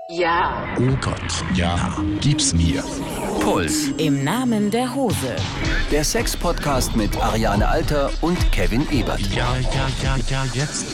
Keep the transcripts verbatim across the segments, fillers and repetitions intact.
Ja. Oh Gott, ja, gib's mir. Puls. Im Namen der Hose. Der Sex-Podcast mit Ariane Alter und Kevin Ebert. Ja, ja, ja, ja, jetzt.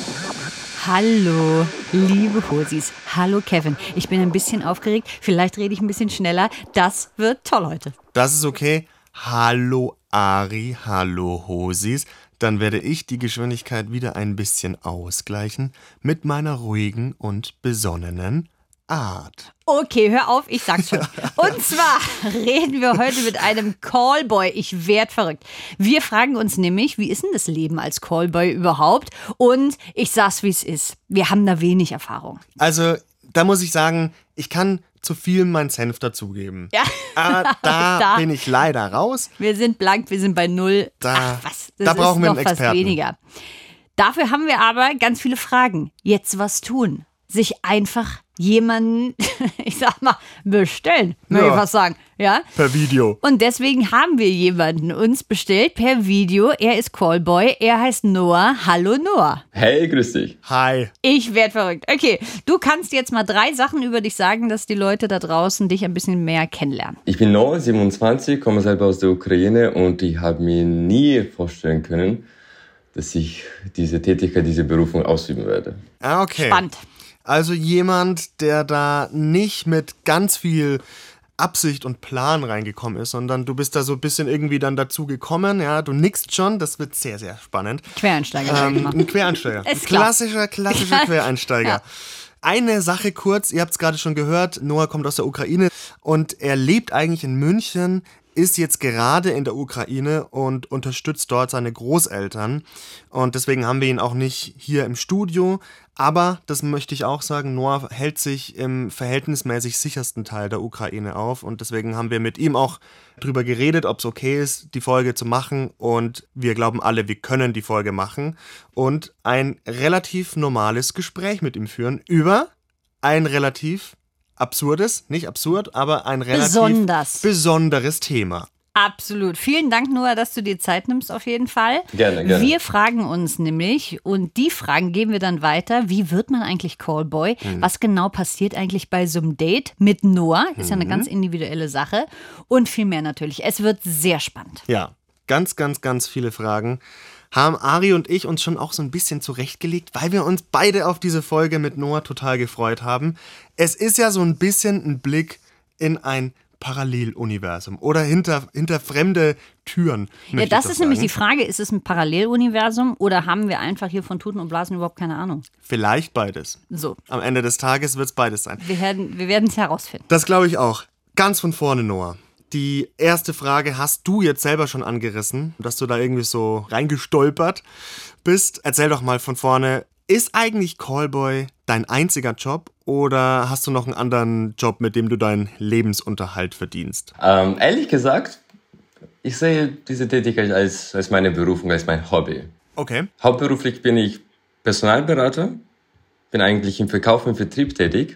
Hallo, liebe Hosis. Hallo Kevin. Ich bin ein bisschen aufgeregt. Vielleicht rede ich ein bisschen schneller. Das wird toll heute. Das ist okay. Hallo Ari, hallo Hosis. Dann werde ich die Geschwindigkeit wieder ein bisschen ausgleichen mit meiner ruhigen und besonnenen Art. Okay, hör auf, ich sag's schon. Und zwar reden wir heute mit einem Callboy. Ich werd verrückt. Wir fragen uns nämlich, wie ist denn das Leben als Callboy überhaupt? Und ich sag's, wie es ist. Wir haben da wenig Erfahrung. Also, da muss ich sagen, ich kann zu viel meinen Senf dazugeben. Ja. Aber da, Da. bin ich leider raus. Wir sind blank, wir sind bei null. Da- Ach was, das da brauchen ist wir noch einen fast Experten. weniger. Dafür haben wir aber ganz viele Fragen. Jetzt was tun? Sich einfach jemanden, ich sag mal, bestellen, möchte Ja. ich was sagen. Ja? Per Video. Und deswegen haben wir jemanden uns bestellt per Video. Er ist Callboy, er heißt Noah. Hallo Noah. Hey, grüß dich. Hi. Ich werd verrückt. Okay, du kannst jetzt mal drei Sachen über dich sagen, dass die Leute da draußen dich ein bisschen mehr kennenlernen. Ich bin Noah, siebenundzwanzig, komme selber aus der Ukraine und ich habe mir nie vorstellen können, dass ich diese Tätigkeit, diese Berufung ausüben werde. Ah, okay. Spannend. Also jemand, der da nicht mit ganz viel Absicht und Plan reingekommen ist, sondern du bist da so ein bisschen irgendwie dann dazu gekommen, ja, du nickst schon, das wird sehr, sehr spannend. Quereinsteiger. sag ich Ähm, mal. ein Quereinsteiger. Ein Ist klar. klassischer, klassischer Quereinsteiger. Ja. Eine Sache kurz, ihr habt es gerade schon gehört, Noah kommt aus der Ukraine und er lebt eigentlich in München, ist jetzt gerade in der Ukraine und unterstützt dort seine Großeltern. Und deswegen haben wir ihn auch nicht hier im Studio. Aber, das möchte ich auch sagen, Noah hält sich im verhältnismäßig sichersten Teil der Ukraine auf. Und deswegen haben wir mit ihm auch drüber geredet, ob es okay ist, die Folge zu machen. Und wir glauben alle, wir können die Folge machen. Und ein relativ normales Gespräch mit ihm führen über ein relativ absurdes, nicht absurd, aber ein relativ Besonders. besonderes Thema. Absolut. Vielen Dank, Noah, dass du dir Zeit nimmst auf jeden Fall. Gerne, gerne. Wir fragen uns nämlich, und die Fragen geben wir dann weiter, wie wird man eigentlich Callboy? Mhm. Was genau passiert eigentlich bei so einem Date mit Noah? Ist ja eine ganz individuelle Sache. Und viel mehr natürlich. Es wird sehr spannend. Ja, ganz, ganz, ganz viele Fragen haben Ari und ich uns schon auch so ein bisschen zurechtgelegt, weil wir uns beide auf diese Folge mit Noah total gefreut haben. Es ist ja so ein bisschen ein Blick in ein Paralleluniversum oder hinter, hinter fremde Türen. Ja, möchte das ich ist doch nämlich die sagen. Frage, ist es ein Paralleluniversum oder haben wir einfach hier von Tuten und Blasen überhaupt keine Ahnung? Vielleicht beides. So, Am Ende des Tages wird es beides sein. wir werden wir werden es herausfinden. Das glaube ich auch. Ganz von vorne, Noah. Die erste Frage hast du jetzt selber schon angerissen, dass du da irgendwie so reingestolpert bist. Erzähl doch mal von vorne, ist eigentlich Callboy dein einziger Job oder hast du noch einen anderen Job, mit dem du deinen Lebensunterhalt verdienst? Ähm, ehrlich gesagt, ich sehe diese Tätigkeit als, als meine Berufung, als mein Hobby. Okay. Hauptberuflich bin ich Personalberater, bin eigentlich im Verkauf und Vertrieb tätig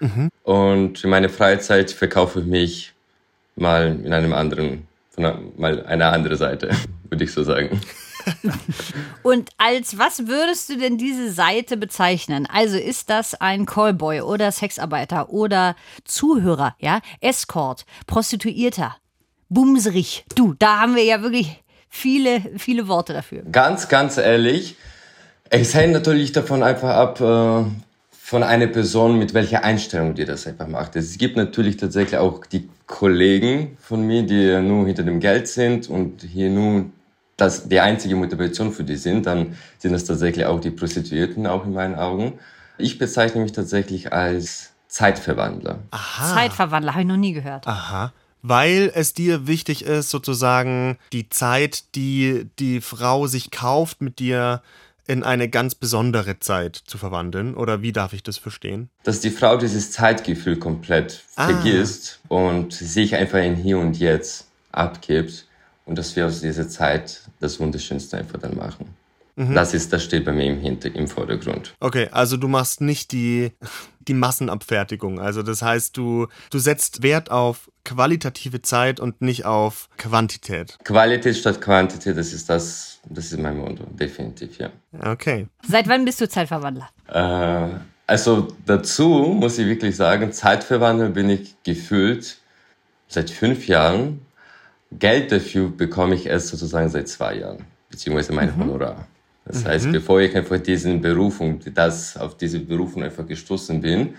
und in meiner Freizeit verkaufe ich mich mal in einem anderen, von einer, mal eine andere Seite, würde ich so sagen. Und als was würdest du denn diese Seite bezeichnen? Also ist das ein Callboy oder Sexarbeiter oder Zuhörer, ja? Escort, Prostituierter, Bumserich. Du, da haben wir ja wirklich viele, viele Worte dafür. Ganz, ganz ehrlich, es hängt natürlich davon einfach ab, äh, von einer Person, mit welcher Einstellung die das einfach macht. Es gibt natürlich tatsächlich auch die Kollegen von mir, die nur hinter dem Geld sind und hier nur das die einzige Motivation für die sind, dann sind das tatsächlich auch die Prostituierten, auch in meinen Augen. Ich bezeichne mich tatsächlich als Zeitverwandler. Zeitverwandler, habe ich noch nie gehört. Aha. Weil es dir wichtig ist, sozusagen die Zeit, die die Frau sich kauft, mit dir in eine ganz besondere Zeit zu verwandeln? Oder wie darf ich das verstehen? Dass die Frau dieses Zeitgefühl komplett Ah. vergisst und sich einfach in Hier und Jetzt abgibt und dass wir aus dieser Zeit das Wunderschönste einfach dann machen. Das ist, das steht bei mir im, Hinter-, im Vordergrund. Okay, also du machst nicht die, die Massenabfertigung. Also das heißt, du, du setzt Wert auf qualitative Zeit und nicht auf Quantität. Qualität statt Quantität, das ist das, das ist mein Motto, definitiv, ja. Okay. Seit wann bist du Zeitverwandler? Äh, Also dazu muss ich wirklich sagen, Zeitverwandlung bin ich gefühlt seit fünf Jahren. Geld dafür bekomme ich erst sozusagen seit zwei Jahren, beziehungsweise mein mhm. Honorar. Das mhm. heißt, bevor ich einfach diesen Berufung, das auf diese Berufung einfach gestoßen bin,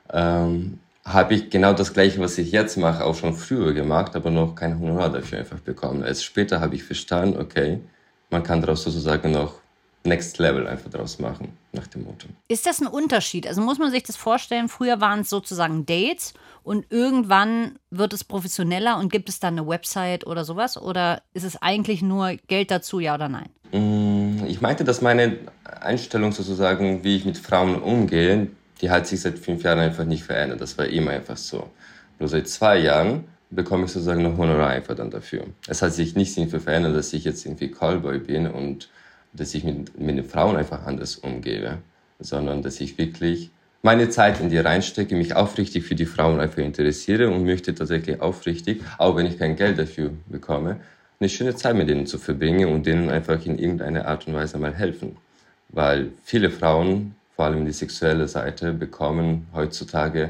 ähm, habe ich genau das Gleiche, was ich jetzt mache, auch schon früher gemacht, aber noch kein Honorar dafür einfach bekommen. Erst später habe ich verstanden, okay, man kann daraus sozusagen noch Next Level einfach draus machen, nach dem Motto. Ist das ein Unterschied? Also muss man sich das vorstellen, früher waren es sozusagen Dates und irgendwann wird es professioneller und gibt es dann eine Website oder sowas? Oder ist es eigentlich nur Geld dazu, ja oder nein? Ich meinte, dass meine Einstellung sozusagen, wie ich mit Frauen umgehe, die hat sich seit fünf Jahren einfach nicht verändert. Das war immer einfach so. Nur seit zwei Jahren bekomme ich sozusagen noch Honorar einfach dann dafür. Es hat sich nicht irgendwie verändert, dass ich jetzt irgendwie Callboy bin und dass ich mit, mit den Frauen einfach anders umgehe, sondern dass ich wirklich meine Zeit in die reinstecke, mich aufrichtig für die Frauen einfach interessiere und möchte tatsächlich aufrichtig, auch wenn ich kein Geld dafür bekomme, eine schöne Zeit mit denen zu verbringen und denen einfach in irgendeiner Art und Weise mal helfen. Weil viele Frauen, vor allem die sexuelle Seite, bekommen heutzutage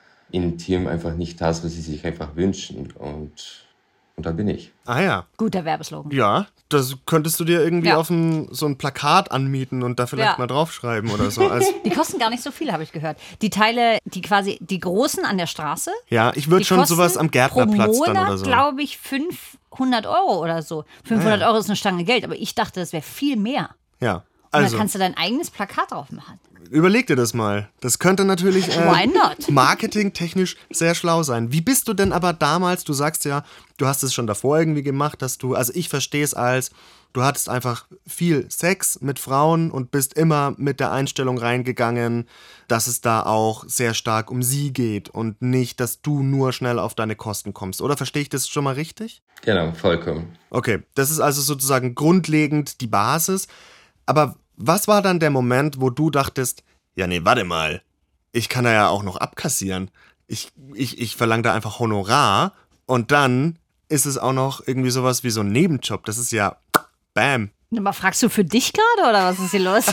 intim einfach nicht das, was sie sich einfach wünschen. Und, und da bin ich. Ah ja. Guter Werbeslogan. Ja, das könntest du dir irgendwie Ja. auf ein, so ein Plakat anmieten und da vielleicht Ja. mal draufschreiben oder so. Also, Die kosten gar nicht so viel, habe ich gehört. Die Teile, die quasi, die großen an der Straße, ja, ich würde die schon kosten sowas am Gärtnerplatz pro dann Monat, oder so. glaube ich, fünfhundert Euro oder so. fünfhundert Euro ist eine Stange Geld, aber ich dachte, das wäre viel mehr. Ja, Und also dann kannst du dein eigenes Plakat drauf machen. überleg dir das mal. Das könnte natürlich äh, Why not? marketingtechnisch sehr schlau sein. Wie bist du denn aber damals, du sagst ja, du hast es schon davor irgendwie gemacht, dass du, also ich verstehe es als, du hattest einfach viel Sex mit Frauen und bist immer mit der Einstellung reingegangen, dass es da auch sehr stark um sie geht und nicht, dass du nur schnell auf deine Kosten kommst. Oder verstehe ich das schon mal richtig? Genau, vollkommen. Okay, das ist also sozusagen grundlegend die Basis. Aber was war dann der Moment, wo du dachtest, ja nee, warte mal, ich kann da ja auch noch abkassieren. Ich, ich, ich verlange da einfach Honorar und dann ist es auch noch irgendwie sowas wie so ein Nebenjob. Das ist ja bam. Aber fragst du für dich gerade oder was ist hier los?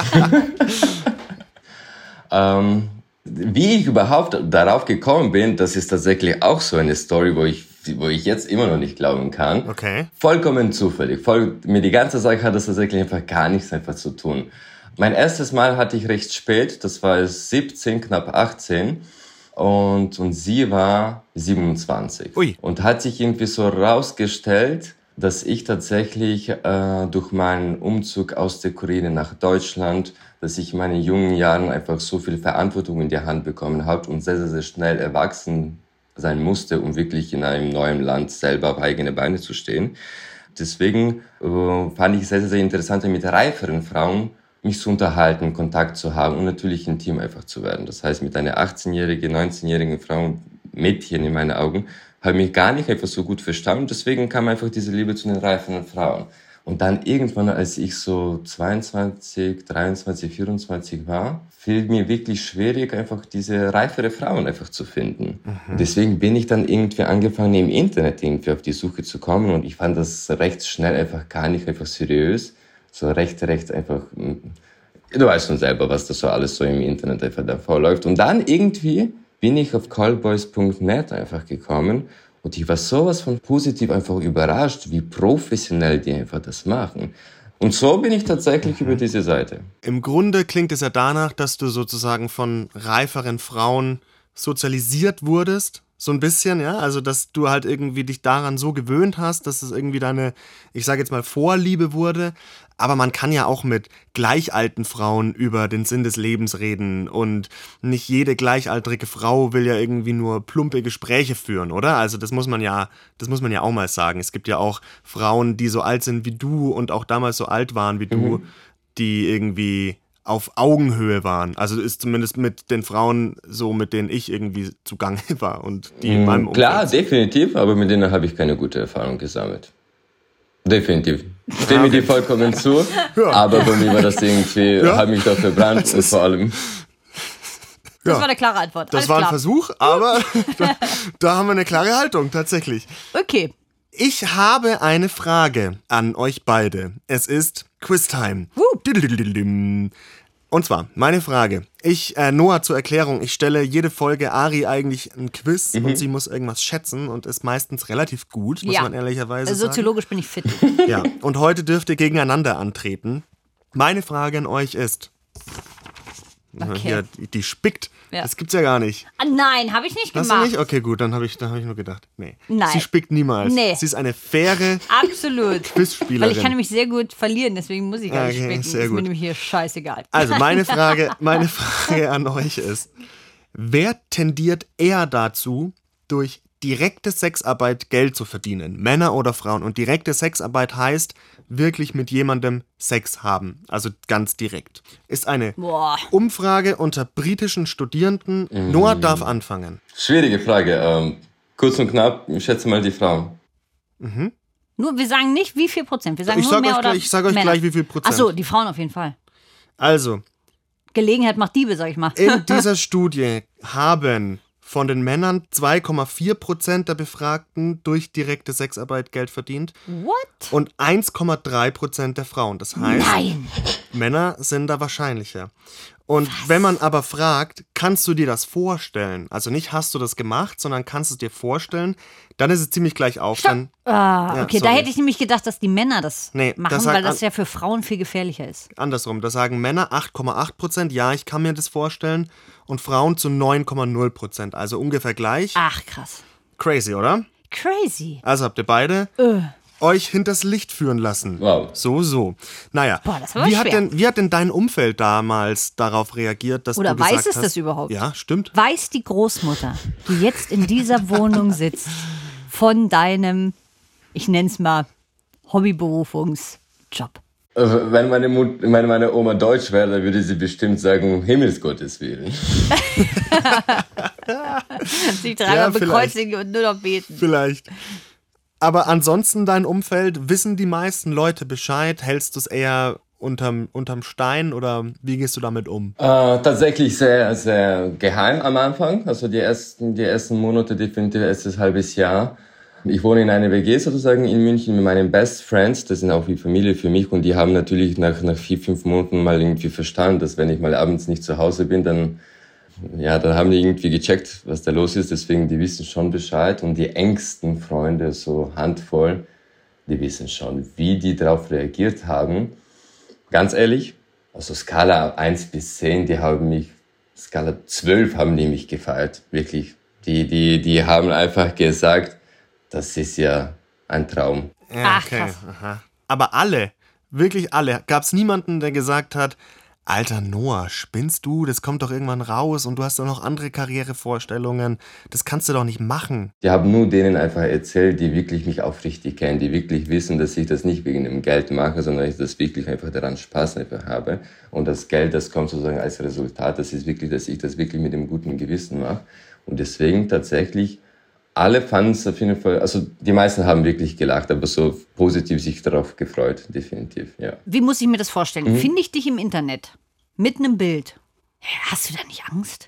Ähm, wie ich überhaupt darauf gekommen bin, das ist tatsächlich auch so eine Story, wo ich, wo ich jetzt immer noch nicht glauben kann. Okay. Vollkommen zufällig. Voll, mir die ganze Sache hat das tatsächlich einfach gar nichts einfach zu tun. Mein erstes Mal hatte ich recht spät, das war siebzehn, knapp achtzehn. Und, und sie war siebenundzwanzig. Ui. Und hat sich irgendwie so rausgestellt, dass ich tatsächlich äh, durch meinen Umzug aus der Ukraine nach Deutschland, dass ich in meinen jungen Jahren einfach so viel Verantwortung in die Hand bekommen habe und sehr, sehr, sehr schnell erwachsen sein musste, um wirklich in einem neuen Land selber auf eigene Beine zu stehen. Deswegen äh, fand ich es sehr, sehr, sehr interessant, mit reiferen Frauen mich zu unterhalten, Kontakt zu haben und natürlich intim einfach zu werden. Das heißt, mit einer achtzehnjährigen, neunzehnjährigen Frau, Mädchen in meinen Augen, habe ich mich gar nicht einfach so gut verstanden. Deswegen kam einfach diese Liebe zu den reiferen Frauen. Und dann irgendwann, als ich so zweiundzwanzig, dreiundzwanzig, vierundzwanzig war, fiel mir wirklich schwierig, einfach diese reifere Frauen einfach zu finden. Mhm. Deswegen bin ich dann irgendwie angefangen, im Internet irgendwie auf die Suche zu kommen und ich fand das recht schnell einfach gar nicht einfach seriös. So recht, recht einfach, du weißt schon selber, was da so alles so im Internet einfach davor läuft. Und dann irgendwie bin ich auf callboys punkt net einfach gekommen und ich war sowas von positiv einfach überrascht, wie professionell die einfach das machen. Und so bin ich tatsächlich über diese Seite. Im Grunde klingt es ja danach, dass du sozusagen von reiferen Frauen sozialisiert wurdest. So ein bisschen, ja, also dass du halt irgendwie dich daran so gewöhnt hast, dass es irgendwie deine, ich sage jetzt mal, Vorliebe wurde. Aber man kann ja auch mit gleichalten Frauen über den Sinn des Lebens reden und nicht jede gleichaltrige Frau will ja irgendwie nur plumpe Gespräche führen, oder? Also das muss man ja, das muss man ja auch mal sagen. Es gibt ja auch Frauen, die so alt sind wie du und auch damals so alt waren wie du, mhm. die irgendwie auf Augenhöhe waren. Also ist zumindest mit den Frauen so, mit denen ich irgendwie zugange war und die in meinem Umfeld. Klar, definitiv, aber mit denen habe ich keine gute Erfahrung gesammelt. Definitiv. Stimme dir vollkommen zu, ja. Aber bei mir war das irgendwie, ja. Habe mich da verbrannt und vor allem... Das ja. war eine klare Antwort. Das Alles war ein klar. Versuch, aber da, da haben wir eine klare Haltung, tatsächlich. Okay. Ich habe eine Frage an euch beide. Es ist Quiztime. Und zwar, meine Frage. Ich, äh, Noah, zur Erklärung, ich stelle jede Folge Ari eigentlich ein Quiz Mhm. und sie muss irgendwas schätzen und ist meistens relativ gut, muss Ja. man ehrlicherweise Also sagen. soziologisch bin ich fit. Ja, und heute dürft ihr gegeneinander antreten. Meine Frage an euch ist, Okay. hier, die, die spickt, Ja. das gibt's ja gar nicht. Ah, nein, habe ich nicht Hast gemacht. du nicht? Okay, gut, dann habe ich, dann hab ich nur gedacht, nee. Nein. Sie spickt niemals. Nee. Sie ist eine faire Absolut. Quizspielerin. Weil ich kann nämlich sehr gut verlieren, deswegen muss ich gar nicht Okay, spicken. sehr Ist mir gut. nämlich hier scheißegal. Also meine Frage, meine Frage an euch ist, wer tendiert eher dazu, durch direkte Sexarbeit Geld zu verdienen? Männer oder Frauen? Und direkte Sexarbeit heißt wirklich mit jemandem Sex haben. Also ganz direkt. Ist eine Boah. Umfrage unter britischen Studierenden. Noah darf anfangen. Schwierige Frage. Ähm, kurz und knapp, ich schätze mal die Frauen. Nur, wir sagen nicht, wie viel Prozent. Wir sagen Ich nur sag mehr euch oder gleich- ich sag euch Männer. gleich, wie viel Prozent. Ach so, die Frauen auf jeden Fall. Also, Gelegenheit macht Diebe, sag ich mal. in dieser Studie haben von den Männern zwei Komma vier Prozent der Befragten durch direkte Sexarbeit Geld verdient What? und eins Komma drei Prozent der Frauen. Das heißt, Nein. Männer sind da wahrscheinlicher. Und wenn man aber fragt, kannst du dir das vorstellen? Also nicht hast du das gemacht, sondern kannst du es dir vorstellen, dann ist es ziemlich gleich auf. Dann, Ah, Ja, okay, da sorry. hätte ich nämlich gedacht, dass die Männer das Nee, machen, das sagt weil das an- ja für Frauen viel gefährlicher ist. andersrum, da sagen Männer acht Komma acht Prozent, ja, ich kann mir das vorstellen. Und Frauen zu neun Komma null Prozent, also ungefähr gleich. Ach, krass. Crazy, oder? Crazy. Also habt ihr beide euch hinters Licht führen lassen. Wow. So, so. Naja, Boah, das war aber wie, hat schwer. denn, wie hat denn dein Umfeld damals darauf reagiert, dass Oder du gesagt weiß es hast, das überhaupt? Ja, stimmt. Weiß die Großmutter, die jetzt in dieser Wohnung sitzt, von deinem, ich nenn's mal, Hobbyberufungsjob? Äh, Wenn meine, Mut, wenn meine Oma deutsch wäre, dann würde sie bestimmt sagen, um Himmelsgottes Willen. Sich dreimal Ja, vielleicht. bekreuzigen und nur noch beten. Vielleicht. Aber ansonsten dein Umfeld, wissen die meisten Leute Bescheid? Hältst du es eher unterm, unterm Stein oder wie gehst du damit um? Äh, tatsächlich sehr, sehr geheim am Anfang. Also die ersten, die ersten Monate, definitiv erstes halbes Jahr. Ich wohne in einer W G sozusagen in München mit meinen Best Friends. Das sind auch wie Familie für mich. Und die haben natürlich nach, nach vier, fünf Monaten mal irgendwie verstanden, dass wenn ich mal abends nicht zu Hause bin, dann, ja, dann haben die irgendwie gecheckt, was da los ist. Deswegen, die wissen schon Bescheid. Und die engsten Freunde, so Handvoll, die wissen schon, wie die darauf reagiert haben. Ganz ehrlich, also Skala eins bis zehn, die haben mich, Skala zwölf haben die mich gefeiert, wirklich. Die, die, die haben einfach gesagt, das ist ja ein Traum. Ja, Ach, krass. Aha. Aber alle, wirklich alle. Gab es niemanden, der gesagt hat, Alter Noah, spinnst du? Das kommt doch irgendwann raus und du hast doch noch andere Karrierevorstellungen. Das kannst du doch nicht machen. Die haben nur denen einfach erzählt, die wirklich mich aufrichtig kennen, die wirklich wissen, dass ich das nicht wegen dem Geld mache, sondern ich das wirklich einfach daran Spaß einfach habe. Und das Geld, das kommt sozusagen als Resultat, das ist wirklich, dass ich das wirklich mit dem guten Gewissen mache. Und deswegen tatsächlich, alle fanden es auf jeden Fall, also die meisten haben wirklich gelacht, aber so positiv sich darauf gefreut, definitiv, ja. Wie muss ich mir das vorstellen? Mhm. Finde ich dich im Internet mit einem Bild? Hast du da nicht Angst?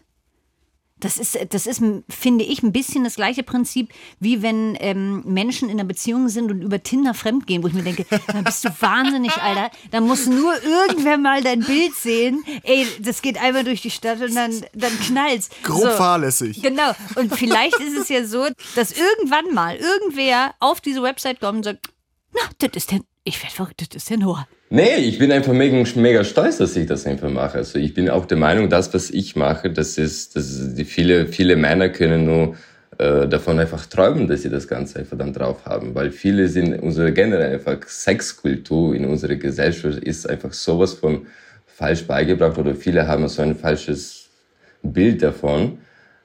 Das ist, das ist, finde ich, ein bisschen das gleiche Prinzip, wie wenn ähm, Menschen in einer Beziehung sind und über Tinder fremdgehen, wo ich mir denke, da bist du wahnsinnig, Alter. Da muss nur irgendwer mal dein Bild sehen. Ey, das geht einmal durch die Stadt und dann, dann knallt's. Grob fahrlässig. Genau. Und vielleicht ist es ja so, dass irgendwann mal irgendwer auf diese Website kommt und sagt, na, das ist der, ich werde verrückt, das ist der Noah. Nee, ich bin einfach mega, mega stolz, dass ich das einfach mache. Also ich bin auch der Meinung, das, was ich mache, das ist, das ist die viele, viele Männer können nur äh, davon einfach träumen, dass sie das Ganze einfach dann drauf haben. Weil viele sind, unsere generell einfach Sexkultur in unserer Gesellschaft ist einfach sowas von falsch beigebracht oder viele haben so ein falsches Bild davon,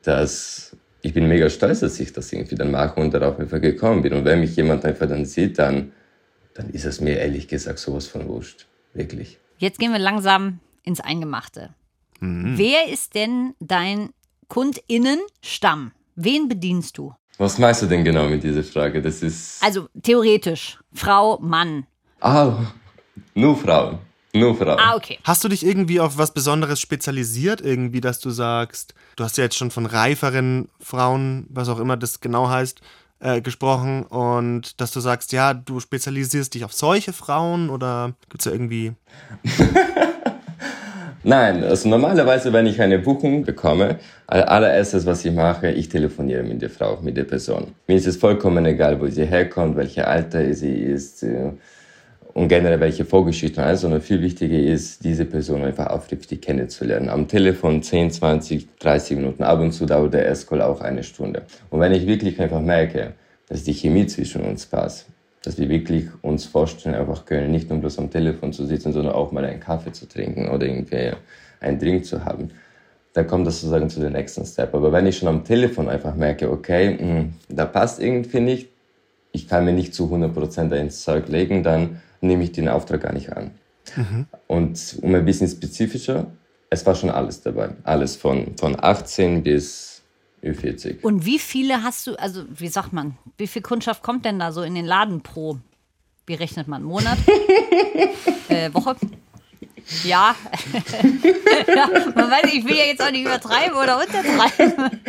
dass ich bin mega stolz, dass ich das irgendwie dann mache und darauf einfach gekommen bin. Und wenn mich jemand einfach dann sieht, dann dann ist es mir ehrlich gesagt sowas von wurscht. Wirklich. Jetzt gehen wir langsam ins Eingemachte. Mhm. Wer ist denn dein KundInnen-Stamm? Wen bedienst du? Was meinst du denn genau mit dieser Frage? Das ist... Also theoretisch, Frau, Mann. Ah, nur Frauen. Nur Frauen. Ah, okay. Hast du dich irgendwie auf was Besonderes spezialisiert? Irgendwie, dass du sagst, du hast ja jetzt schon von reiferen Frauen, was auch immer das genau heißt, äh, gesprochen und dass du sagst, ja, du spezialisierst dich auf solche Frauen oder gibt es da irgendwie... Nein, also normalerweise, wenn ich eine Buchung bekomme, allererstes, was ich mache, ich telefoniere mit der Frau, mit der Person. Mir ist es vollkommen egal, wo sie herkommt, welches Alter sie ist und generell welche Vorgeschichte hat, sondern viel wichtiger ist, diese Person einfach aufrichtig kennenzulernen. Am Telefon zehn, zwanzig, dreißig Minuten, ab und zu dauert der Erstcall auch eine Stunde. Und wenn ich wirklich einfach merke, dass die Chemie zwischen uns passt, dass wir wirklich uns vorstellen einfach können, nicht nur bloß am Telefon zu sitzen, sondern auch mal einen Kaffee zu trinken oder irgendwie einen Drink zu haben, dann kommt das sozusagen zu dem nächsten Step. Aber wenn ich schon am Telefon einfach merke, okay, mh, da passt irgendwie nicht, ich kann mir nicht zu hundert Prozent ins Zeug legen, dann nehme ich den Auftrag gar nicht an. Mhm. Und um ein bisschen spezifischer, es war schon alles dabei. Alles von, von achtzehn bis Ü vierzig. Und wie viele hast du, also wie sagt man, wie viel Kundschaft kommt denn da so in den Laden pro, wie rechnet man, Monat? äh, Woche? Ja. Ja, man weiß, ich will ja jetzt auch nicht übertreiben oder untertreiben.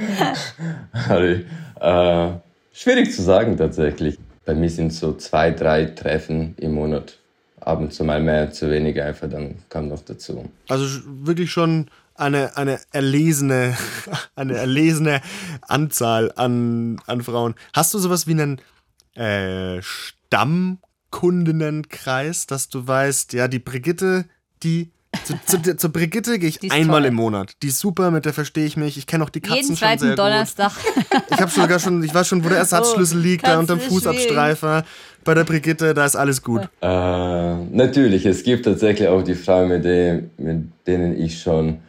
Also, äh, schwierig zu sagen tatsächlich. Bei mir sind so zwei, drei Treffen im Monat. Ab und zu mal mehr, zu weniger einfach, dann kam noch dazu. Also wirklich schon eine, eine erlesene, eine erlesene Anzahl an, an Frauen. Hast du sowas wie einen äh, Stammkundenenkreis, dass du weißt, ja, die Brigitte, die zu, zu, zur Brigitte gehe ich einmal toll. im Monat. Die ist super, mit der verstehe ich mich. Ich kenne auch die Katzen Jeden schon sehr zweiten Donnerstag. gut. Ich habe sogar schon, ich weiß schon, wo der Ersatzschlüssel oh, liegt, da unterm Fußabstreifer. Bei der Brigitte, da ist alles gut. Äh, natürlich, es gibt tatsächlich auch die Frauen, mit, denen, mit denen ich schon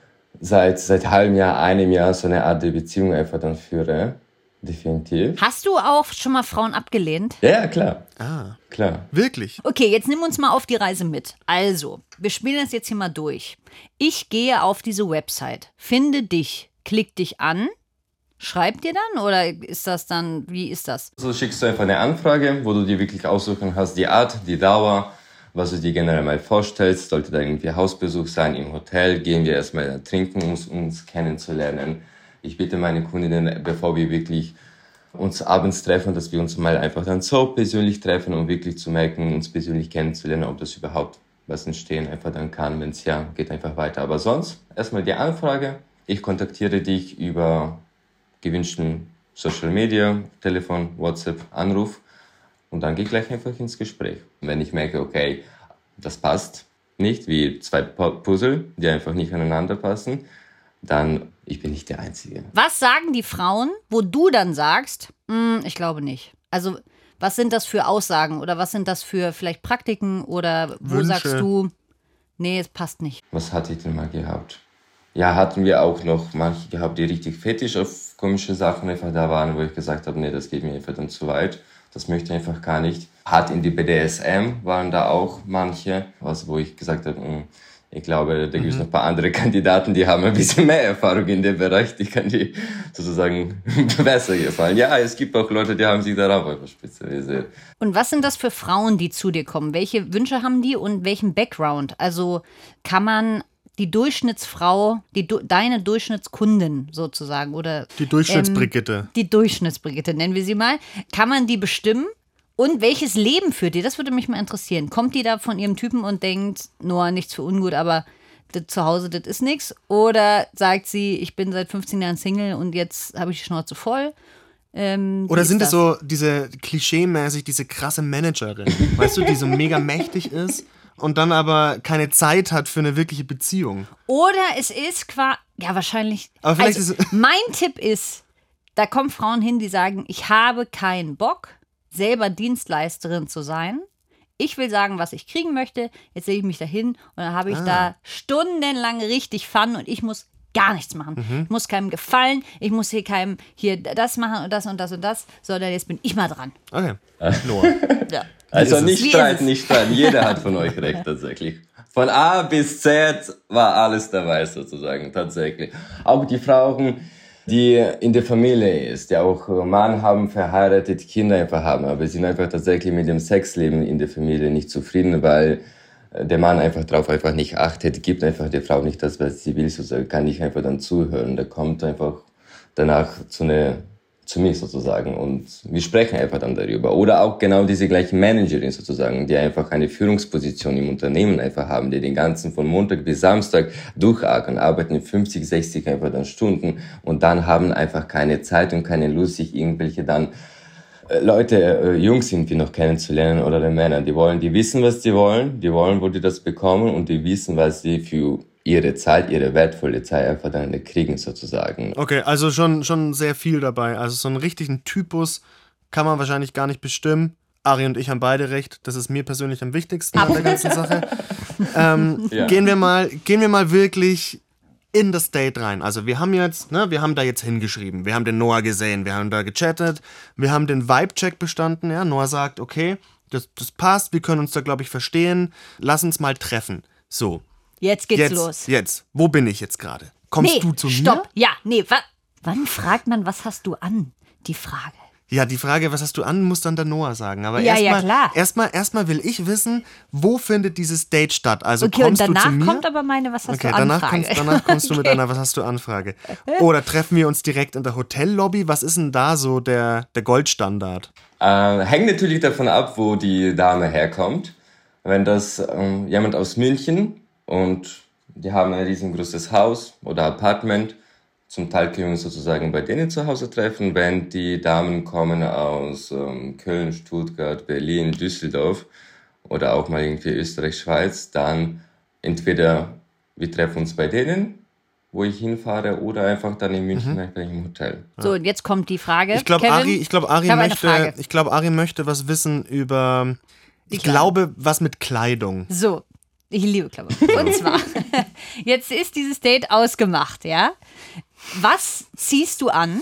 seit seit halbem Jahr, einem Jahr so eine Art Beziehung einfach dann führe. Definitiv. Hast du auch schon mal Frauen abgelehnt? Ja, klar. Ah, klar. Wirklich? Okay, jetzt nimm uns mal auf die Reise mit. Also, wir spielen das jetzt hier mal durch. Ich gehe auf diese Website, finde dich, klick dich an. Schreibt ihr dann oder ist das dann, wie ist das? So schickst du einfach eine Anfrage, wo du dir wirklich aussuchen hast, die Art, die Dauer, was du dir generell mal vorstellst. Sollte da irgendwie Hausbesuch sein, im Hotel, gehen wir erstmal trinken, um uns kennenzulernen. Ich bitte meine Kundinnen, bevor wir wirklich uns abends treffen, dass wir uns mal einfach dann so persönlich treffen, um wirklich zu merken, uns persönlich kennenzulernen, ob das überhaupt was entstehen einfach dann kann. Wenn es ja, geht einfach weiter. Aber sonst erstmal die Anfrage. Ich kontaktiere dich über gewünschten Social Media, Telefon, WhatsApp, Anruf und dann gehe ich gleich einfach ins Gespräch. Wenn ich merke, okay, das passt nicht, wie zwei Puzzle, die einfach nicht aneinander passen, dann ich bin nicht der Einzige. Was sagen die Frauen, wo du dann sagst, ich glaube nicht? Also was sind das für Aussagen oder was sind das für vielleicht Praktiken oder wo Wünsche. Sagst du, nee, es passt nicht? Was hatte ich denn mal gehabt? Ja, hatten wir auch noch manche gehabt, die richtig fetisch auf komische Sachen einfach da waren, wo ich gesagt habe, nee, das geht mir einfach dann zu weit. Das möchte ich einfach gar nicht. Hart in die B D S M waren da auch manche, was, wo ich gesagt habe, mh, ich glaube, da gibt es noch ein paar andere Kandidaten, die haben ein bisschen mehr Erfahrung in dem Bereich, die kann die sozusagen besser gefallen. Ja, es gibt auch Leute, die haben sich darauf einfach spezialisiert. Und was sind das für Frauen, die zu dir kommen? Welche Wünsche haben die und welchen Background? Also kann man die Durchschnittsfrau, die deine Durchschnittskundin sozusagen oder die Durchschnittsbrigitte. Ähm, die Durchschnittsbrigitte nennen wir sie mal. Kann man die bestimmen? Und welches Leben führt die? Das würde mich mal interessieren. Kommt die da von ihrem Typen und denkt, nur nichts für ungut, aber das zu Hause, das ist nichts? Oder sagt sie, ich bin seit fünfzehn Jahren Single und jetzt habe ich die Schnauze voll? Ähm, Oder sind es so diese klischee-mäßig, diese krasse Managerin, weißt du, die so mega mächtig ist und dann aber keine Zeit hat für eine wirkliche Beziehung? Oder es ist quasi, ja wahrscheinlich, aber vielleicht also, ist mein Tipp ist, da kommen Frauen hin, die sagen, ich habe keinen Bock, selber Dienstleisterin zu sein. Ich will sagen, was ich kriegen möchte. Jetzt lege ich mich da hin und dann habe ich ah. da stundenlang richtig Fun und ich muss gar nichts machen. Mhm. Ich muss keinem gefallen, ich muss hier keinem hier das machen und das und das und das, sondern jetzt bin ich mal dran. Okay. Noah. Ja. Also nicht streiten, nicht streiten. Jeder hat von euch recht tatsächlich. Von A bis Z war alles dabei sozusagen tatsächlich. Auch die Frauen, die in der Familie ist, die auch Mann haben, verheiratet, Kinder einfach haben, aber sind einfach tatsächlich mit dem Sexleben in der Familie nicht zufrieden, weil der Mann einfach drauf einfach nicht achtet, gibt einfach der Frau nicht das, was sie will, sozusagen kann nicht einfach dann zuhören. Da kommt einfach danach zu einer zu mir sozusagen und wir sprechen einfach dann darüber. Oder auch genau diese gleichen Managerin sozusagen, die einfach eine Führungsposition im Unternehmen einfach haben, die den ganzen von Montag bis Samstag durchackern, arbeiten fünfzig, sechzig einfach dann Stunden und dann haben einfach keine Zeit und keine Lust, sich irgendwelche dann äh, Leute, äh, Jungs irgendwie noch kennenzulernen oder die Männer. Die wollen, die wissen, was die wollen, die wollen, wo die das bekommen und die wissen, was sie für ihre Zeit, ihre wertvolle Zeit einfach dann kriegen sozusagen. Okay, also schon, schon sehr viel dabei. Also so einen richtigen Typus kann man wahrscheinlich gar nicht bestimmen. Ari und ich haben beide recht. Das ist mir persönlich am wichtigsten an der ganzen Sache. Ähm, ja. gehen wir mal, gehen wir mal wirklich in das Date rein. Also wir haben jetzt, ne, wir haben da jetzt hingeschrieben. Wir haben den Noah gesehen, wir haben da gechattet, wir haben den Vibe-Check bestanden. Ja, Noah sagt, okay, das, das passt, wir können uns da, glaube ich, verstehen. Lass uns mal treffen. So. Jetzt geht's jetzt, los. Jetzt. Wo bin ich jetzt gerade? Kommst nee, du zu stopp. mir? Ja, nee. Wa- wann fragt man, was hast du an? Die Frage. Ja, die Frage, was hast du an, muss dann der Noah sagen. Aber ja, erstmal ja, klar. erstmal erstmal will ich wissen, wo findet dieses Date statt? Also okay, kommst und danach du zu mir? kommt aber meine, was hast okay, du an? danach Frage. kommst, danach kommst du mit okay. einer, was hast du an? Frage. Oder treffen wir uns direkt in der Hotellobby? Was ist denn da so der, der Goldstandard? Äh, hängt natürlich davon ab, wo die Dame herkommt. Wenn das ähm, jemand aus München und die haben ein riesengroßes Haus oder Apartment. Zum Teil können wir uns sozusagen bei denen zu Hause treffen. Wenn die Damen kommen aus ähm, Köln, Stuttgart, Berlin, Düsseldorf oder auch mal irgendwie Österreich, Schweiz, dann entweder wir treffen uns bei denen, wo ich hinfahre, oder einfach dann in München mhm. im Hotel. So, und jetzt kommt die Frage. Ich glaube, Ari, ich glaub, Ari, ich möchte, ich glaub, Ari möchte was wissen über, ich Klar. glaube, was mit Kleidung. So. Ich liebe Klamotten. Und zwar, jetzt ist dieses Date ausgemacht, ja? Was ziehst du an?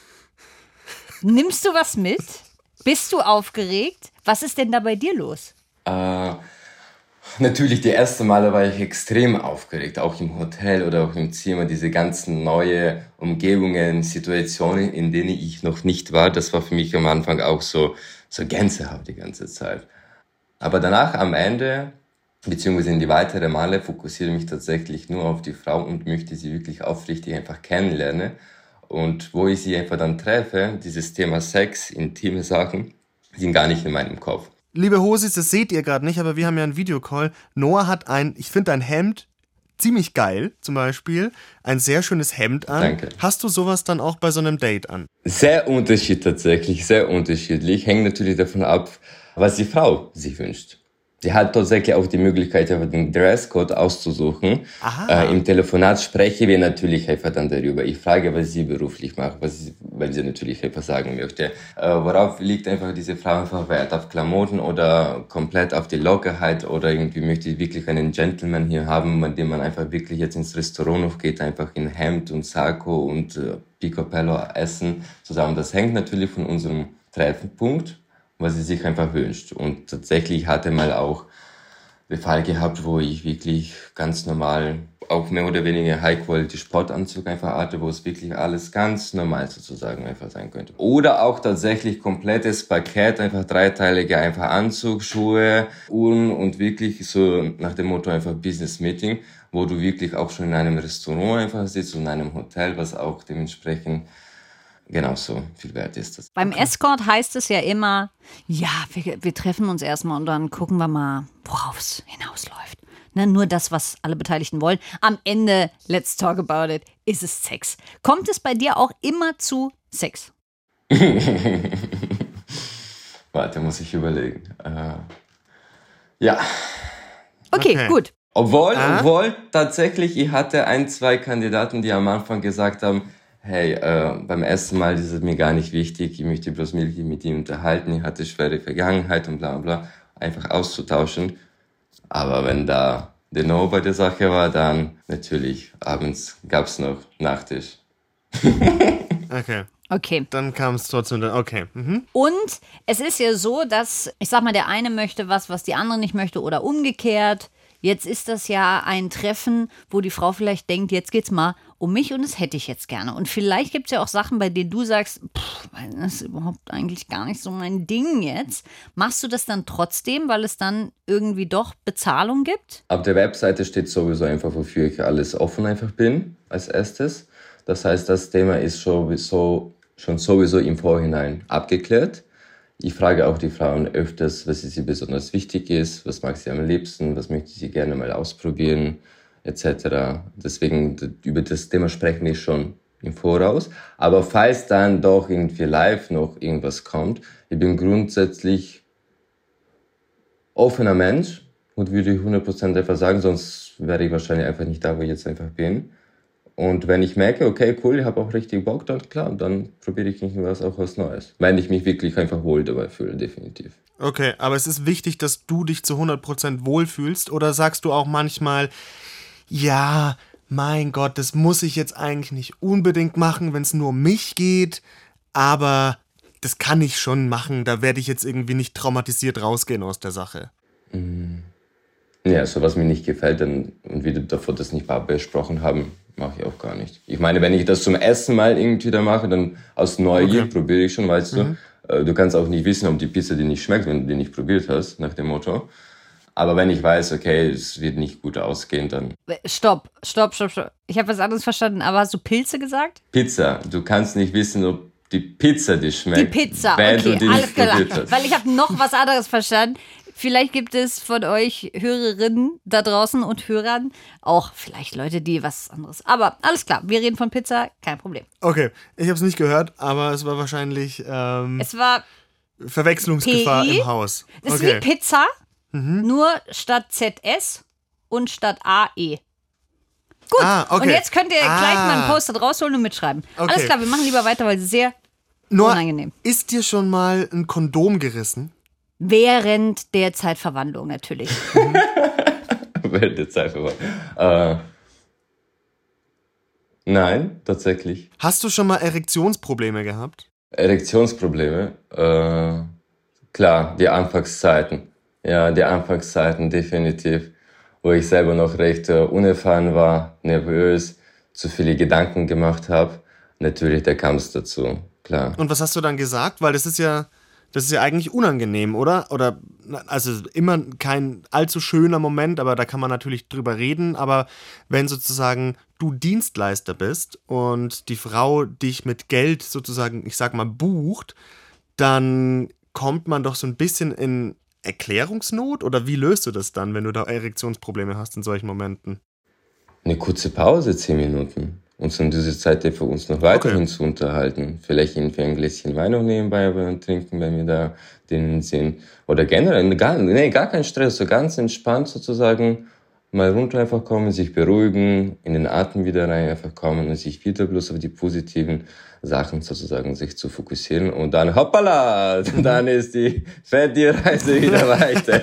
Nimmst du was mit? Bist du aufgeregt? Was ist denn da bei dir los? Äh, natürlich, die ersten Male war ich extrem aufgeregt, auch im Hotel oder auch im Zimmer. Diese ganzen neue Umgebungen, Situationen, in denen ich noch nicht war, das war für mich am Anfang auch so, so Gänsehaut die ganze Zeit. Aber danach, am Ende, beziehungsweise in die weiteren Male, fokussiere ich mich tatsächlich nur auf die Frau und möchte sie wirklich aufrichtig einfach kennenlernen. Und wo ich sie einfach dann treffe, dieses Thema Sex, intime Sachen, sind gar nicht in meinem Kopf. Liebe Hosis, das seht ihr gerade nicht, aber wir haben ja einen Videocall. Noah hat ein, ich finde ein Hemd ziemlich geil, zum Beispiel. Ein sehr schönes Hemd an. Danke. Hast du sowas dann auch bei so einem Date an? Sehr unterschiedlich tatsächlich, sehr unterschiedlich. Hängt natürlich davon ab, was die Frau sich wünscht. Sie hat tatsächlich auch die Möglichkeit, einfach den Dresscode auszusuchen. Äh, Im Telefonat sprechen wir natürlich einfach dann darüber. Ich frage, was sie beruflich macht, was sie, weil sie natürlich einfach sagen möchte. Äh, worauf liegt einfach diese Frau einfach Wert? Auf Klamotten oder komplett auf die Lockerheit? Oder irgendwie möchte ich wirklich einen Gentleman hier haben, mit dem man einfach wirklich jetzt ins Restaurant noch geht, einfach in Hemd und Sakko und äh, Picobello essen zusammen. Das hängt natürlich von unserem Treffpunkt, was sie sich einfach wünscht. Und tatsächlich hatte mal auch den Fall gehabt, wo ich wirklich ganz normal, auch mehr oder weniger High-Quality-Sportanzug einfach hatte, wo es wirklich alles ganz normal sozusagen einfach sein könnte. Oder auch tatsächlich komplettes Paket, einfach dreiteilige einfach Anzug, Schuhe, Uhren und wirklich so nach dem Motto einfach Business-Meeting, wo du wirklich auch schon in einem Restaurant einfach sitzt und in einem Hotel, was auch dementsprechend genauso viel wert ist das. Beim Escort heißt es ja immer, ja, wir, wir treffen uns erstmal und dann gucken wir mal, worauf es hinausläuft. Ne, nur das, was alle Beteiligten wollen. Am Ende, let's talk about it, ist es Sex. Kommt es bei dir auch immer zu Sex? Warte, muss ich überlegen. Äh, ja. Okay, Okay. gut. Obwohl, Ah? obwohl tatsächlich, ich hatte ein, zwei Kandidaten, die am Anfang gesagt haben, hey, äh, beim ersten Mal ist es mir gar nicht wichtig, ich möchte bloß mich mit ihm unterhalten, ich hatte schwere Vergangenheit und bla bla, einfach auszutauschen. Aber wenn da der No bei der Sache war, dann natürlich abends gab's noch Nachtisch. Okay. Okay. Dann kam es trotzdem, dann- okay. Mhm. Und es ist ja so, dass, ich sag mal, der eine möchte was, was die andere nicht möchte oder umgekehrt. Jetzt ist das ja ein Treffen, wo die Frau vielleicht denkt, jetzt geht's mal um mich und das hätte ich jetzt gerne. Und vielleicht gibt es ja auch Sachen, bei denen du sagst, pff, das ist überhaupt eigentlich gar nicht so mein Ding jetzt. Machst du das dann trotzdem, weil es dann irgendwie doch Bezahlung gibt? Auf der Webseite steht sowieso einfach, wofür ich alles offen einfach bin, als erstes. Das heißt, das Thema ist schon so schon sowieso im Vorhinein abgeklärt. Ich frage auch die Frauen öfters, was sie besonders wichtig ist, was mag sie am liebsten, was möchte sie gerne mal ausprobieren, et cetera. Deswegen, über das Thema sprechen wir schon im Voraus. Aber falls dann doch irgendwie live noch irgendwas kommt, ich bin grundsätzlich offener Mensch und würde ich hundert Prozent einfach sagen, sonst wäre ich wahrscheinlich einfach nicht da, wo ich jetzt einfach bin. Und wenn ich merke, okay, cool, ich habe auch richtig Bock, dann klar, dann probiere ich irgendwas auch was Neues. Wenn ich mich wirklich einfach wohl dabei fühle, definitiv. Okay, aber es ist wichtig, dass du dich zu hundert Prozent wohlfühlst, oder sagst du auch manchmal, ja, mein Gott, das muss ich jetzt eigentlich nicht unbedingt machen, wenn es nur um mich geht, aber das kann ich schon machen, da werde ich jetzt irgendwie nicht traumatisiert rausgehen aus der Sache. Mm. Ja, also was mir nicht gefällt, dann, und wie wir davor das nicht besprochen haben, mache ich auch gar nicht. Ich meine, wenn ich das zum Essen mal irgendwie da mache, dann aus Neugier okay. probiere ich schon, weißt mhm. du. Du kannst auch nicht wissen, ob die Pizza dir nicht schmeckt, wenn du die nicht probiert hast, nach dem Motto. Aber wenn ich weiß, okay, es wird nicht gut ausgehen, dann... Stopp, stopp, stopp, stopp. Ich habe was anderes verstanden, aber hast du Pilze gesagt? Pizza. Du kannst nicht wissen, ob die Pizza dir schmeckt, die Pizza, wenn okay, du die alles nicht klar. probiert hast. Weil ich habe noch was anderes verstanden. Vielleicht gibt es von euch Hörerinnen da draußen und Hörern auch vielleicht Leute, die was anderes. Aber alles klar, wir reden von Pizza, kein Problem. Okay, ich habe es nicht gehört, aber es war wahrscheinlich ähm, es war Verwechslungsgefahr P I im Haus. Das okay. ist wie Pizza, mhm. nur statt Z S und statt A E. Gut, ah, okay. Und jetzt könnt ihr ah. gleich mal ein Post-it rausholen und mitschreiben. Okay. Alles klar, wir machen lieber weiter, weil es sehr nur unangenehm. Ist dir schon mal ein Kondom gerissen? Während der Zeitverwandlung natürlich. Während der Zeitverwandlung. Äh, nein, tatsächlich. Hast du schon mal Erektionsprobleme gehabt? Erektionsprobleme? Äh, klar, die Anfangszeiten. Ja, die Anfangszeiten, definitiv. Wo ich selber noch recht äh, unerfahren war, nervös, zu viele Gedanken gemacht habe. Natürlich, da kam es dazu, klar. Und was hast du dann gesagt? Weil das ist ja... Das ist ja eigentlich unangenehm, oder? Oder, also immer kein allzu schöner Moment, aber da kann man natürlich drüber reden. Aber wenn sozusagen du Dienstleister bist und die Frau dich mit Geld sozusagen, ich sag mal, bucht, dann kommt man doch so ein bisschen in Erklärungsnot? Oder wie löst du das dann, wenn du da Erektionsprobleme hast in solchen Momenten? Eine kurze Pause, zehn Minuten. Uns in dieser Zeit für uns noch weiterhin okay. zu unterhalten. Vielleicht irgendwie ein Gläschen Wein noch nebenbei trinken, wenn wir da drinnen sind. Oder generell, gar, nee, gar kein Stress, so ganz entspannt sozusagen mal runter einfach kommen, sich beruhigen, in den Atem wieder rein einfach kommen und sich wieder bloß auf die positiven Sachen sozusagen sich zu fokussieren. Und dann, hoppala, dann ist die fette Reise wieder weiter.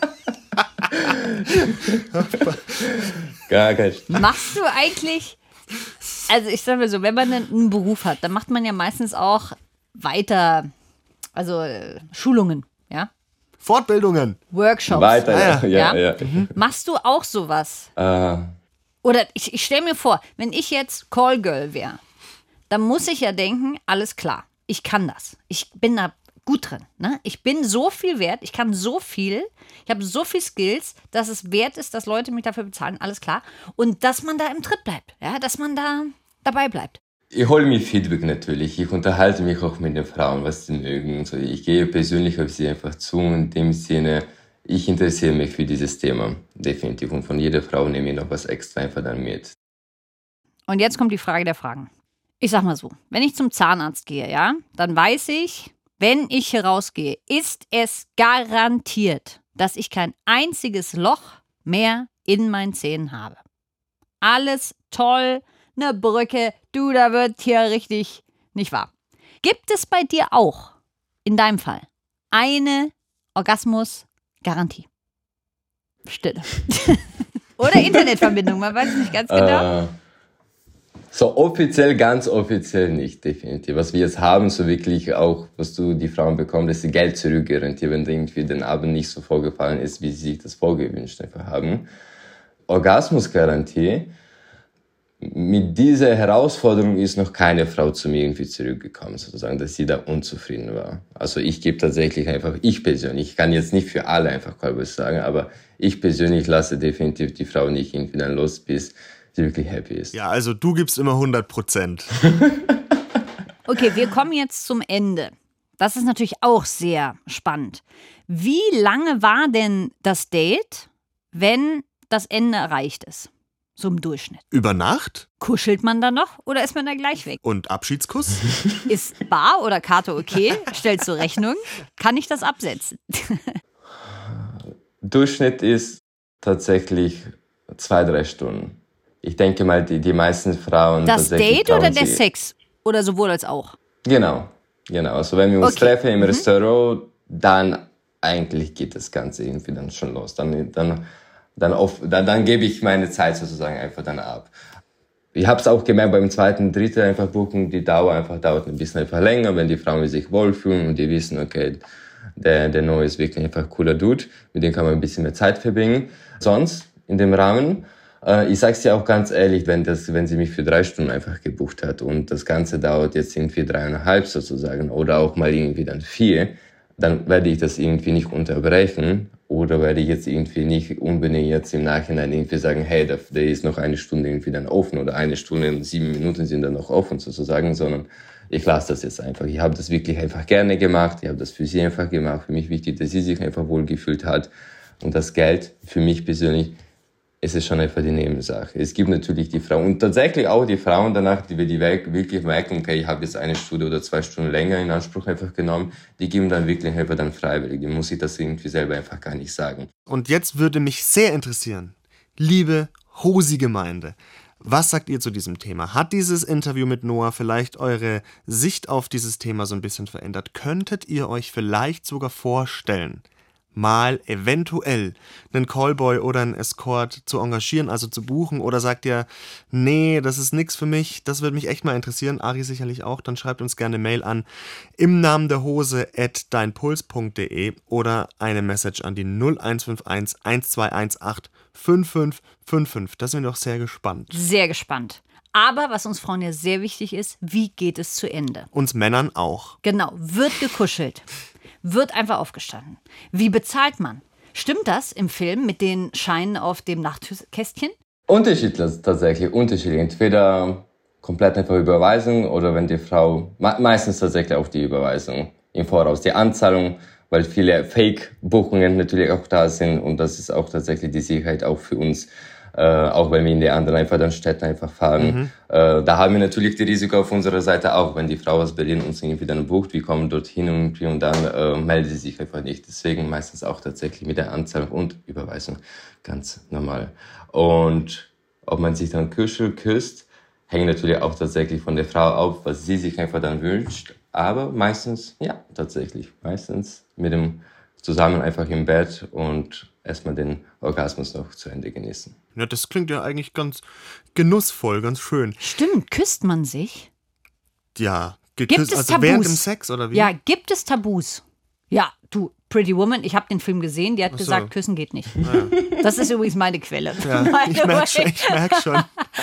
Gar kein Stress. Machst du eigentlich... Also ich sage mal so, wenn man einen Beruf hat, dann macht man ja meistens auch weiter, also äh, Schulungen, ja? Fortbildungen. Workshops. Weiter, ja. ja. ja, ja. Mhm. Machst du auch sowas? Äh. Oder ich, ich stelle mir vor, wenn ich jetzt Callgirl wäre, dann muss ich ja denken, alles klar, ich kann das. Ich bin da gut drin. Ne? Ich bin so viel wert, ich kann so viel, ich habe so viel Skills, dass es wert ist, dass Leute mich dafür bezahlen, alles klar. Und dass man da im Tritt bleibt, ja? Dass man da dabei bleibt. Ich hole mir Feedback natürlich. Ich unterhalte mich auch mit den Frauen, was sie mögen. Und so. Ich gehe persönlich auf sie einfach zu. In dem Sinne, ich interessiere mich für dieses Thema. Definitiv. Und von jeder Frau nehme ich noch was extra einfach dann mit. Und jetzt kommt die Frage der Fragen. Ich sag mal so, wenn ich zum Zahnarzt gehe, ja, dann weiß ich, wenn ich hier rausgehe, ist es garantiert, dass ich kein einziges Loch mehr in meinen Zähnen habe. Alles toll, eine Brücke, du, da wird hier richtig nicht wahr. Gibt es bei dir auch, in deinem Fall, eine Orgasmus-Garantie? Stille. Oder Internetverbindung, man weiß es nicht ganz genau. Äh, so offiziell, ganz offiziell nicht, definitiv. Was wir jetzt haben, so wirklich auch, was du die Frauen bekommst, ist die Geld zurückgarantie, wenn irgendwie den Abend nicht so vorgefallen ist, wie sie sich das vorgewünscht einfach haben. Orgasmusgarantie. Mit dieser Herausforderung ist noch keine Frau zu mir irgendwie zurückgekommen, sozusagen, dass sie da unzufrieden war. Also ich gebe tatsächlich einfach, ich persönlich, ich kann jetzt nicht für alle einfach Callboys sagen, aber ich persönlich lasse definitiv die Frau nicht irgendwie dann los, bis sie wirklich happy ist. Ja, also du gibst immer hundert Prozent. Okay, wir kommen jetzt zum Ende. Das ist natürlich auch sehr spannend. Wie lange war denn das Date, wenn das Ende erreicht ist? So im Durchschnitt. Über Nacht? Kuschelt man da noch oder ist man da gleich weg? Und Abschiedskuss? Ist Bar oder Karte okay? Stellst du Rechnung? Kann ich das absetzen? Durchschnitt ist tatsächlich zwei, drei Stunden. Ich denke mal, die, die meisten Frauen... Das Date oder der sie, Sex? Oder sowohl als auch? Genau, genau. Also wenn wir uns Okay. treffen im Mhm. Restaurant, dann eigentlich geht das Ganze irgendwie dann schon los. Dann, dann, dann, auf, dann, dann gebe ich meine Zeit sozusagen einfach dann ab. Ich habe es auch gemerkt beim zweiten, dritten einfach buchen, die Dauer einfach dauert ein bisschen einfach länger, wenn die Frauen sich wohlfühlen und die wissen, okay, der, der Neue ist wirklich einfach cooler Dude, mit dem kann man ein bisschen mehr Zeit verbringen. Sonst, in dem Rahmen, äh, ich sag's dir auch ganz ehrlich, wenn das, wenn sie mich für drei Stunden einfach gebucht hat und das Ganze dauert jetzt irgendwie dreieinhalb sozusagen oder auch mal irgendwie dann vier, dann werde ich das irgendwie nicht unterbrechen oder werde ich jetzt irgendwie nicht unbedingt jetzt im Nachhinein irgendwie sagen, hey, der, der ist noch eine Stunde irgendwie dann offen oder eine Stunde und sieben Minuten sind dann noch offen sozusagen, sondern ich lasse das jetzt einfach. Ich habe das wirklich einfach gerne gemacht, ich habe das für sie einfach gemacht. Für mich wichtig, dass sie sich einfach wohlgefühlt hat und das Geld für mich persönlich, es ist schon einfach die Nebensache. Es gibt natürlich die Frauen und tatsächlich auch die Frauen danach, die wir die wirklich merken, okay, ich habe jetzt eine Stunde oder zwei Stunden länger in Anspruch einfach genommen, die geben dann wirklich einfach dann freiwillig. Die muss ich das irgendwie selber einfach gar nicht sagen. Und jetzt würde mich sehr interessieren, liebe Hosi-Gemeinde, was sagt ihr zu diesem Thema? Hat dieses Interview mit Noah vielleicht eure Sicht auf dieses Thema so ein bisschen verändert? Könntet ihr euch vielleicht sogar vorstellen, mal eventuell einen Callboy oder einen Escort zu engagieren, also zu buchen? Oder sagt ihr, nee, das ist nix für mich, das würde mich echt mal interessieren, Ari sicherlich auch, dann schreibt uns gerne Mail an im Namen der Hose at deinpuls punkt de oder eine Message an die null eins fünf eins eins zwei eins acht fünf fünf fünf fünf. Da sind wir doch sehr gespannt. Sehr gespannt. Aber was uns Frauen ja sehr wichtig ist, wie geht es zu Ende? Uns Männern auch. Genau, wird gekuschelt. Wird einfach aufgestanden. Wie bezahlt man? Stimmt das im Film mit den Scheinen auf dem Nachtkästchen? Unterschiedlich tatsächlich, unterschiedlich. Entweder komplett einfach Überweisung oder wenn die Frau, meistens tatsächlich auch die Überweisung im Voraus, die Anzahlung, weil viele Fake-Buchungen natürlich auch da sind und das ist auch tatsächlich die Sicherheit auch für uns, äh, auch wenn wir in die anderen einfach dann Städte einfach fahren. Mhm. Äh, da haben wir natürlich die Risiko auf unserer Seite auch, wenn die Frau aus Berlin uns irgendwie dann bucht, wir kommen dorthin und, und dann äh, meldet sie sich einfach nicht. Deswegen meistens auch tatsächlich mit der Anzahlung und Überweisung ganz normal. Und ob man sich dann kuschelt, küsst, hängt natürlich auch tatsächlich von der Frau auf, was sie sich einfach dann wünscht. Aber meistens, ja, tatsächlich, meistens mit dem zusammen einfach im Bett und erstmal den Orgasmus noch zu Ende genießen. Ja, das klingt ja eigentlich ganz genussvoll, ganz schön. Stimmt, küsst man sich? Ja, Gibt geküsst, es also Tabus? während dem Sex oder wie? Ja, gibt es Tabus? Ja, du, Pretty Woman, ich habe den Film gesehen, die hat Ach so. gesagt, küssen geht nicht. Ja. Das ist übrigens meine Quelle. Ja, By ich the merke way. schon, ich merk schon.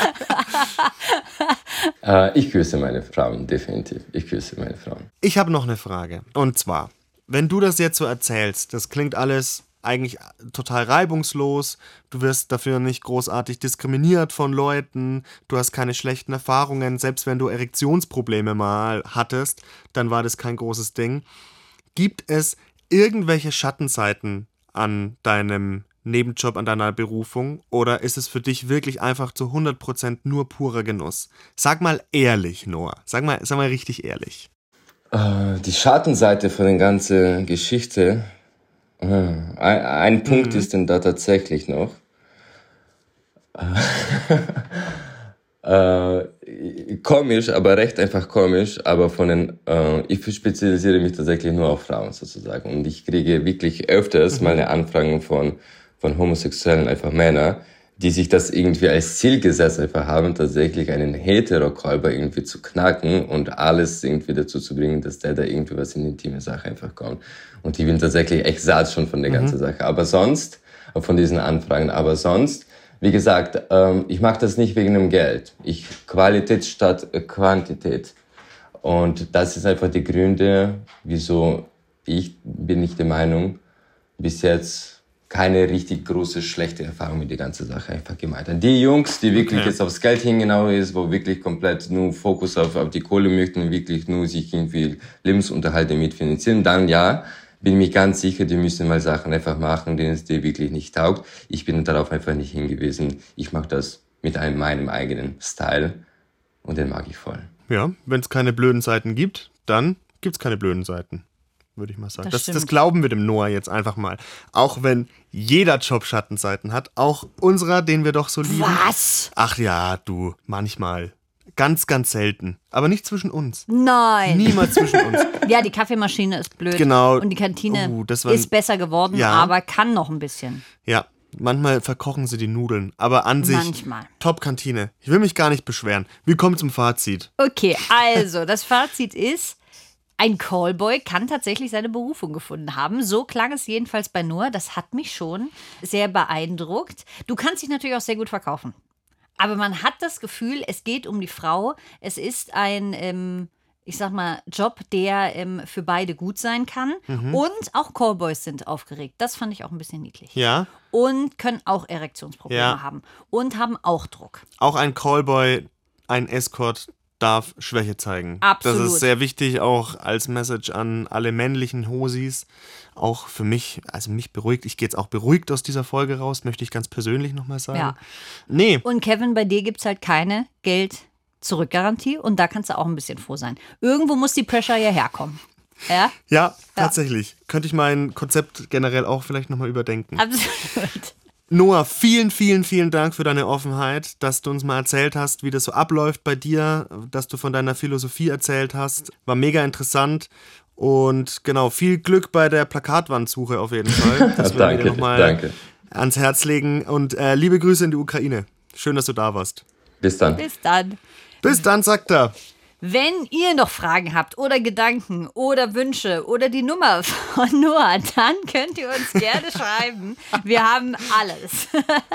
Äh, ich küsse meine Frauen, definitiv. Ich küsse meine Frauen. Ich habe noch eine Frage. Und zwar, wenn du das jetzt so erzählst, das klingt alles eigentlich total reibungslos, du wirst dafür nicht großartig diskriminiert von Leuten, du hast keine schlechten Erfahrungen, selbst wenn du Erektionsprobleme mal hattest, dann war das kein großes Ding. Gibt es irgendwelche Schattenseiten an deinem Nebenjob, an deiner Berufung, oder ist es für dich wirklich einfach zu hundert Prozent nur purer Genuss? Sag mal ehrlich, Noah. Sag mal, sag mal richtig ehrlich. Äh, die Schattenseite von der ganzen Geschichte, äh, ein, ein Punkt Mhm. ist denn da tatsächlich noch. Äh, komisch, aber recht einfach komisch, aber von den, äh, ich spezialisiere mich tatsächlich nur auf Frauen sozusagen und ich kriege wirklich öfters Mhm. mal eine Anfragen von, von homosexuellen einfach Männer, die sich das irgendwie als Ziel gesetzt einfach haben, tatsächlich einen Hetero-Callboy irgendwie zu knacken und alles irgendwie dazu zu bringen, dass der da irgendwie was in die intime Sache einfach kommt. Und ich bin tatsächlich echt satt schon von der Mhm. ganzen Sache. Aber sonst, von diesen Anfragen, aber sonst, wie gesagt, ähm, ich mache das nicht wegen dem Geld. Ich Qualität statt äh, Quantität. Und das ist einfach die Gründe, wieso ich bin nicht der Meinung, bis jetzt keine richtig große, schlechte Erfahrung mit der ganzen Sache einfach gemacht haben. Die Jungs, die wirklich Okay. jetzt aufs Geld hingenau ist, wo wirklich komplett nur Fokus auf, auf die Kohle möchten und wirklich nur sich irgendwie Lebensunterhalt damit finanzieren, dann ja, bin mir ganz sicher, die müssen mal Sachen einfach machen, denen es dir wirklich nicht taugt. Ich bin darauf einfach nicht hingewiesen. Ich mache das mit einem, meinem eigenen Style und den mag ich voll. Ja, wenn es keine blöden Seiten gibt, dann gibt es keine blöden Seiten, würde ich mal sagen. Das Das, das, stimmt. glauben wir dem Noah jetzt einfach mal. Auch wenn jeder Job Schattenseiten hat, auch unserer, den wir doch so lieben. Was? Ach ja, du, manchmal. Ganz, ganz selten. Aber nicht zwischen uns. Nein. Niemals zwischen uns. Ja, die Kaffeemaschine ist blöd. Genau. Und die Kantine Oh, das war- ist besser geworden, Ja. aber kann noch ein bisschen. Ja, manchmal verkochen sie die Nudeln. Aber an sich, Manchmal. Top-Kantine. Ich will mich gar nicht beschweren. Wir kommen zum Fazit. Okay, also, das Fazit ist, ein Callboy kann tatsächlich seine Berufung gefunden haben. So klang es jedenfalls bei Noah. Das hat mich schon sehr beeindruckt. Du kannst dich natürlich auch sehr gut verkaufen. Aber man hat das Gefühl, es geht um die Frau. Es ist ein, ähm, ich sag mal, Job, der ähm, für beide gut sein kann. Und auch Callboys sind aufgeregt. Das fand ich auch ein bisschen niedlich. Ja, Und können auch Erektionsprobleme Ja. haben. Und haben auch Druck. auch ein Callboy, ein Escort darf Schwäche zeigen. Absolut. Das ist sehr wichtig, auch als Message an alle männlichen Hosis. Auch für mich, also mich beruhigt. Ich gehe jetzt auch beruhigt aus dieser Folge raus, möchte ich ganz persönlich nochmal sagen. Ja. Nee, Und Kevin, bei dir gibt es halt keine Geld-Zurück-Garantie und da kannst du auch ein bisschen froh sein. Irgendwo muss die Pressure ja herkommen. Ja, ja, tatsächlich. Könnte ich mein Konzept generell auch vielleicht nochmal überdenken. absolut. Noah, vielen, vielen, vielen Dank für deine Offenheit, dass du uns mal erzählt hast, wie das so abläuft bei dir, dass du von deiner Philosophie erzählt hast. War mega interessant. Und genau, viel Glück bei der Plakatwandsuche auf jeden Fall. Das werden wir Danke, dir nochmal danke. ans Herz legen. Und äh, liebe Grüße in die Ukraine. Schön, dass du da warst. Bis dann. Bis dann. Bis dann, sagt er. Wenn ihr noch Fragen habt oder Gedanken oder Wünsche oder die Nummer von Noah, dann könnt ihr uns gerne schreiben. Wir haben alles.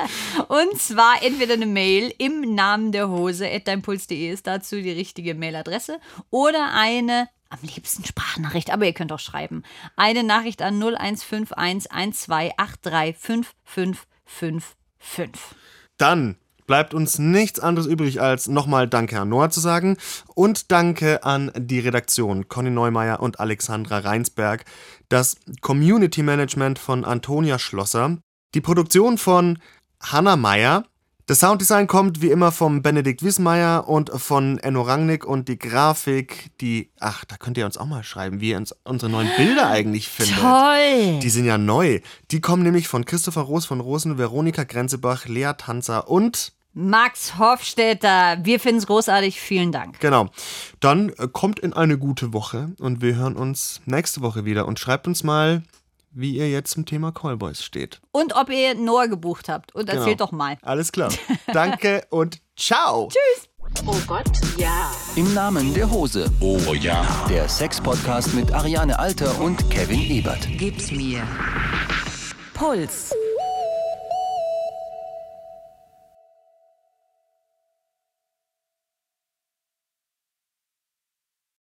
Und zwar entweder eine Mail im Namen der Hose at deinpuls punkt de ist dazu die richtige Mailadresse oder eine, am liebsten Sprachnachricht, aber ihr könnt auch schreiben, eine Nachricht an null eins fünf eins eins zwei acht drei fünf fünf fünf fünf. Dann bleibt uns nichts anderes übrig, als nochmal Danke an Noah zu sagen und Danke an die Redaktion Conny Neumeier und Alexandra Reinsberg, das Community Management von Antonia Schlosser, die Produktion von Hanna Meyer. Das Sounddesign kommt wie immer vom Benedikt Wismeier und von Enno Rangnick und die Grafik, die, ach, da könnt ihr uns auch mal schreiben, wie ihr uns unsere neuen Bilder eigentlich findet. Toll! Die sind ja neu. Die kommen nämlich von Christopher Roos von Rosen, Veronika Grenzebach, Lea Tanzer und Max Hofstetter, wir finden es großartig. Vielen Dank. genau. Dann äh, kommt in eine gute Woche und wir hören uns nächste Woche wieder und schreibt uns mal, wie ihr jetzt zum Thema Callboys steht. Und ob ihr Noah gebucht habt. Und erzählt Genau. doch mal. Alles klar. Danke und ciao. Tschüss. Oh Gott, ja. Im Namen der Hose. Oh ja. Der Sex-Podcast mit Ariane Alter und Kevin Ebert. Gib's mir. Puls.